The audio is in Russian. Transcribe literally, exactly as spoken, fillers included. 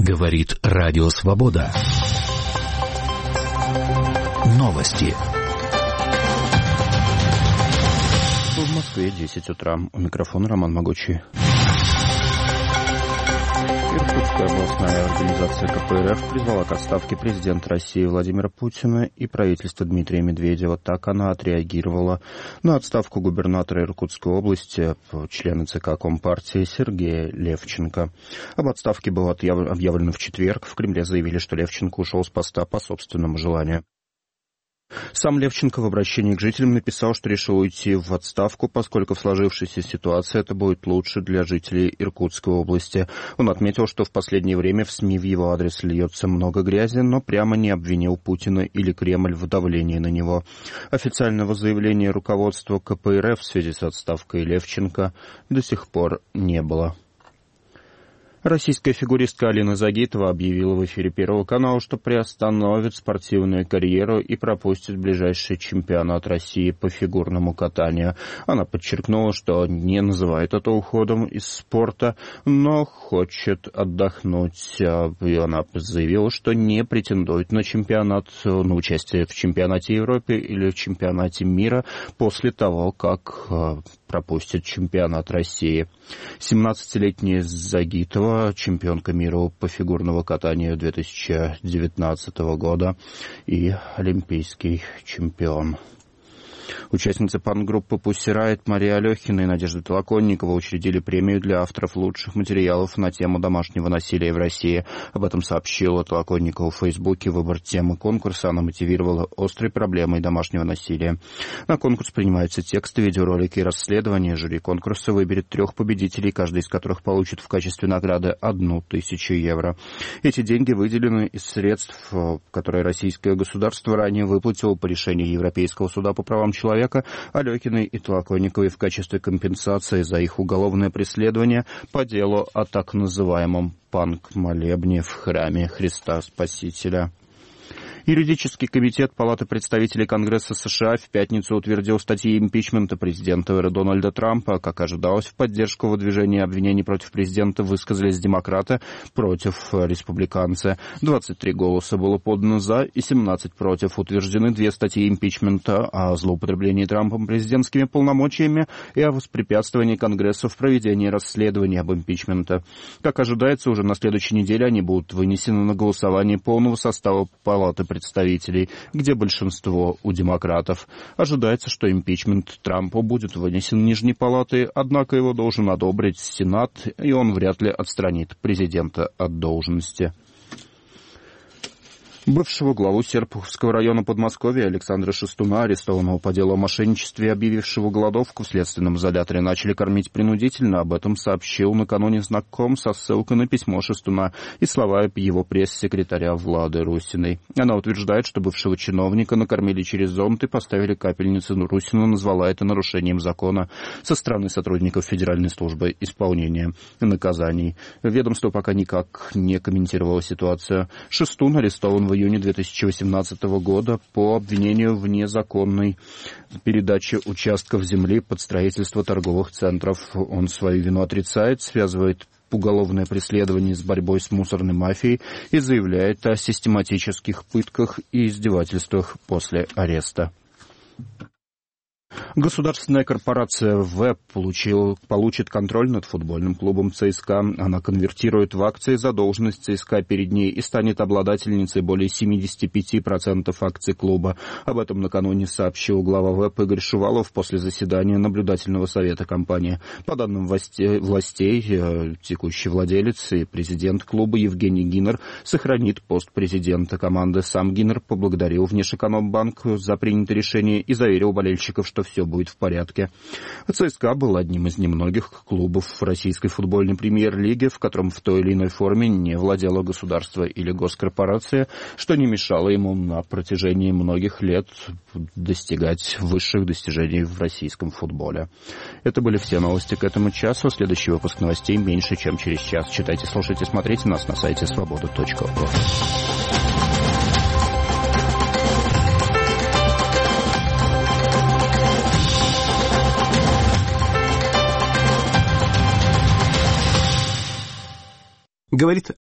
Говорит Радио Свобода. Новости. В Москве десять утра. У микрофона Роман Могучий. Иркутская областная организация ка пэ эр эф призвала к отставке президента России Владимира Путина и правительства Дмитрия Медведева. Так она отреагировала на отставку губернатора Иркутской области, члена ЦК Компартии Сергея Левченко. Об отставке было объявлено в четверг. В Кремле заявили, что Левченко ушел с поста по собственному желанию. Сам Левченко в обращении к жителям написал, что решил уйти в отставку, поскольку в сложившейся ситуации это будет лучше для жителей Иркутской области. Он отметил, что в последнее время в СМИ в его адрес льется много грязи, но прямо не обвинил Путина или Кремль в давлении на него. Официального заявления руководства ка пэ эр эф в связи с отставкой Левченко до сих пор не было. Российская фигуристка Алина Загитова объявила в эфире Первого канала, что приостановит спортивную карьеру и пропустит ближайший чемпионат России по фигурному катанию. Она подчеркнула, что не называет это уходом из спорта, но хочет отдохнуть. И она заявила, что не претендует на чемпионат, на участие в чемпионате Европы или в чемпионате мира после того, как пропустит чемпионат России. семнадцатилетняя Загитова, чемпионка мира по фигурному катанию две тысячи девятнадцатого года и олимпийский чемпион. Участницы панк-группы Pussy Riot Мария Алехина и Надежда Толоконникова учредили премию для авторов лучших материалов на тему домашнего насилия в России. Об этом сообщила Толоконникова в Фейсбуке. Выбор темы конкурса она мотивировала острой проблемой домашнего насилия. На конкурс принимаются тексты, видеоролики и расследования. Жюри конкурса выберет трех победителей, каждый из которых получит в качестве награды одну тысячу евро. Эти деньги выделены из средств, которые российское государство ранее выплатило по решению Европейского суда по правам человека Алехиной и Толоконниковой в качестве компенсации за их уголовное преследование по делу о так называемом панк-молебне в храме Христа Спасителя. Юридический комитет Палаты представителей Конгресса США в пятницу утвердил статьи импичмента президента Дональда Трампа. Как ожидалось, в поддержку выдвижения обвинений против президента высказались демократы против республиканцы. двадцать три голоса было подано за и семнадцать против. Утверждены две статьи импичмента о злоупотреблении Трампом президентскими полномочиями и о воспрепятствовании Конгрессу в проведении расследования об импичменте. Как ожидается, уже на следующей неделе они будут вынесены на голосование полного состава Палаты представителей, где большинство у демократов. Ожидается, что импичмент Трампа будет вынесен Нижней палатой, однако его должен одобрить Сенат, и он вряд ли отстранит президента от должности. Бывшего главу Серпуховского района Подмосковья Александра Шестуна, арестованного по делу о мошенничестве и объявившего голодовку в следственном изоляторе, начали кормить принудительно. Об этом сообщил накануне знаком со ссылкой на письмо Шестуна и слова его пресс-секретаря Влады Русиной. Она утверждает, что бывшего чиновника накормили через зонт и поставили капельницу. Русина назвала это нарушением закона со стороны сотрудников Федеральной службы исполнения наказаний. Ведомство пока никак не комментировало ситуацию. Шестун арестован в В июне две тысячи восемнадцатого года по обвинению в незаконной передаче участков земли под строительство торговых центров. Он свою вину отрицает, связывает уголовное преследование с борьбой с мусорной мафией и заявляет о систематических пытках и издевательствах после ареста. Государственная корпорация ВЭП получил, получит контроль над футбольным клубом ЦСКА. Она конвертирует в акции задолженность ЦСКА перед ней и станет обладательницей более семьдесят пять процентов акций клуба. Об этом накануне сообщил глава ВЭП Игорь Шувалов после заседания наблюдательного совета компании. По данным властей, властей текущий владелец и президент клуба Евгений Гиннер сохранит пост президента команды. Сам Гиннер поблагодарил Внешэкономбанк за принятое решение и заверил болельщиков, что все будет в порядке. ЦСКА был одним из немногих клубов в российской футбольной премьер-лиге, в котором в той или иной форме не владело государство или госкорпорация, что не мешало ему на протяжении многих лет достигать высших достижений в российском футболе. Это были все новости к этому часу. Следующий выпуск новостей меньше, чем через час. Читайте, слушайте, смотрите нас на сайте свобода точка орг. Говорит